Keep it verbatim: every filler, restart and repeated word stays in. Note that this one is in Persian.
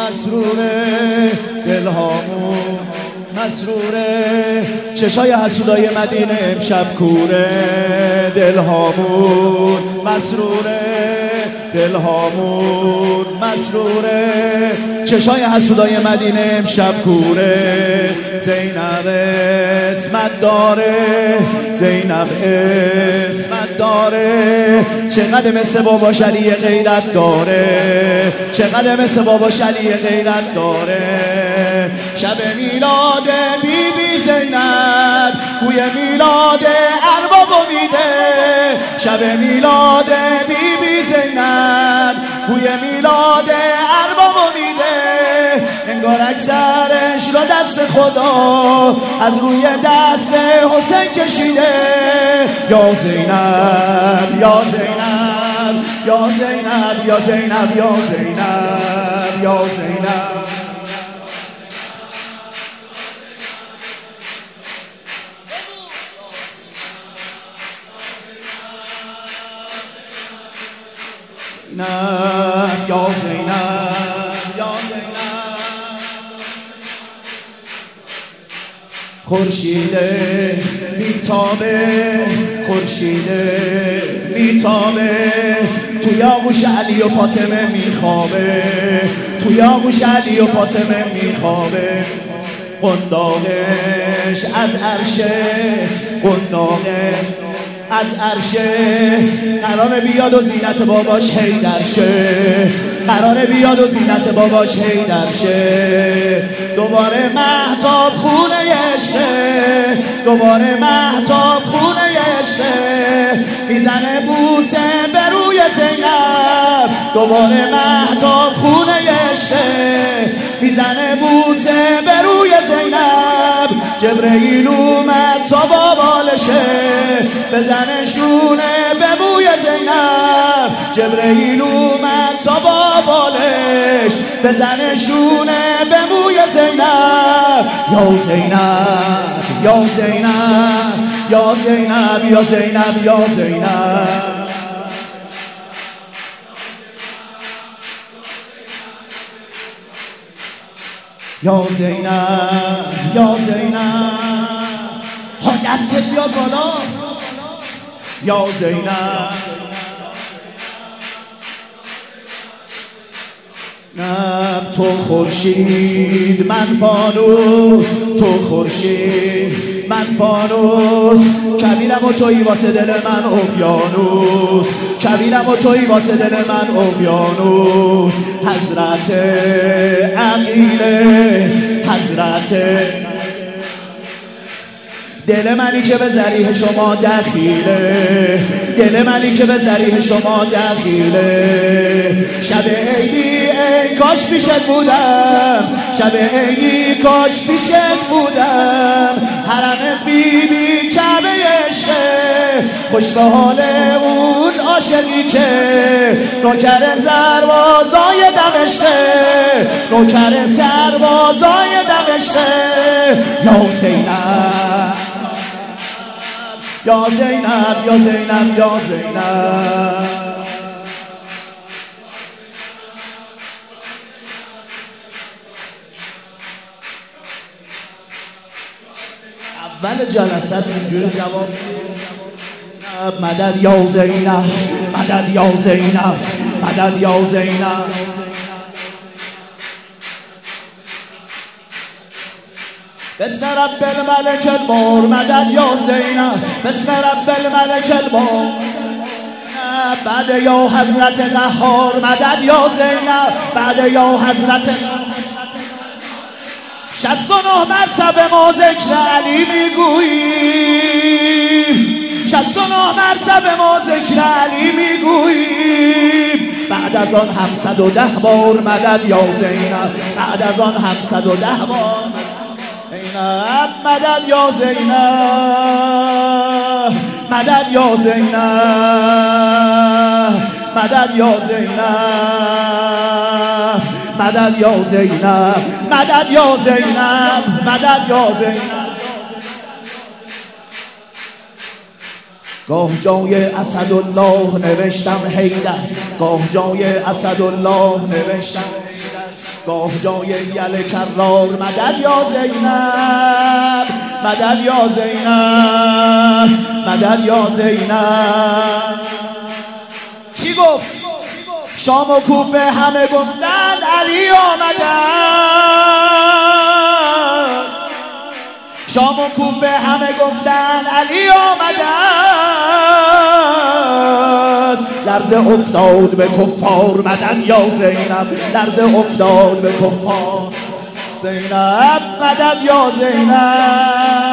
مسروره، دلهامون مسروره، چشای حسودای مدینه امشب کوره، دلهامون مسروره، دلهامون مسروره، چشای حسودای مدینه امشب کوره. زینب اسمت داره، زینب اسمت داره، چقدر مثل بابا علی غیرت داره، چقدر مثل بابا علی غیرت داره. شب میلاد بی بی زینب بوی میلاد ارباب میده، شب میلاد بی بی زینب بوی میلاد ارباب میده. انگار اکثرش را دست خدا از روی دست حسین کشیده. یا زینب یا زینب یا زینب یا زینب یا زینب یا زینب. نه یا زینب یا زینب. خورشید میتابه، خورشید میتابه، توی آغوش علی و فاطمه میخوابه، توی آغوش علی و فاطمه میخوابه. قنداقش از عرشه، قنداقش از عرشه، قرار بیاد و زینت باباش حیدر شه، قرار بیاد و زینت باباش حیدر شه. دوباره مهتاب خونه شه، دوباره مهتاب خونه شه، میزنه بوسه به روی زینب. دوباره مهتاب خونه شه، میزنه بوسه به روی زینب. جبرئیل اومد تا بابالشه، بزنه شونه به موی زینب. جبرئیل اومد تا بابالش، بزنه شونه به موی زینب. یا زینب یا زینب یا زینب یا زینب یا زینب. یا زینب یا زینب. ها دستت بیاد بالا. یا زینب نب تو خورشید من فانوس، تو خورشید من فانوس، کبیرم و تویی واسه دل من اقیانوس، کبیرم و تویی واسه دل من اقیانوس. حضرت عقیله، حضرت دل منی که به ذریح شما دخیله، دل منی که به ذریح شما دخیله. شب عیدی ای کاش پیشت بودم، شب عیدی کاش پیشت بودم. حرمت بی بی کعبه عشقه، خوش به حال اون عاشقی که نوکر سربازای دمشقه، نوکر سربازای دمشقه. یا زینب یا زینب یا زینب یا زینب. اول جلسه است اینجوری جواب مدد یا زینب، مدد یا زینب، مدد یا زینب. بسم رب الملك المور، مدد یا زینب، بسم رب الملك المور. بعد یا حضرت قهار، مدد یا زینب، بعد یا حضرت. شصت و نه مرتبه ما ذکر علی میگوییم، شصت و نه مرتبه ما ذکر علی میگوییم. بعد از آن همصد و ده بار مدد یا زینب، بعد از آن همصد و ده بار زینب، مدد یا زینب، مدد یا زینب، مدد یا زینب، مدد یا زینب، مدد یا زینب، مدد یا زینب. گاه جای اسدالله نوشتم حیدر، گاه جای اسدالله نوشتم حیدر. گاه جای یل کرار مدد یا زینب، مدد یا زینب، مدد یا زینب. چی گفت؟ شام و کوفه همه گفتن علی آمده، شام و کوفه همه گفتن علی آمده. لرزه افتاد به کفار مدد یا زینب، لرزه افتاد به کفار زینب، مدد یا زینب.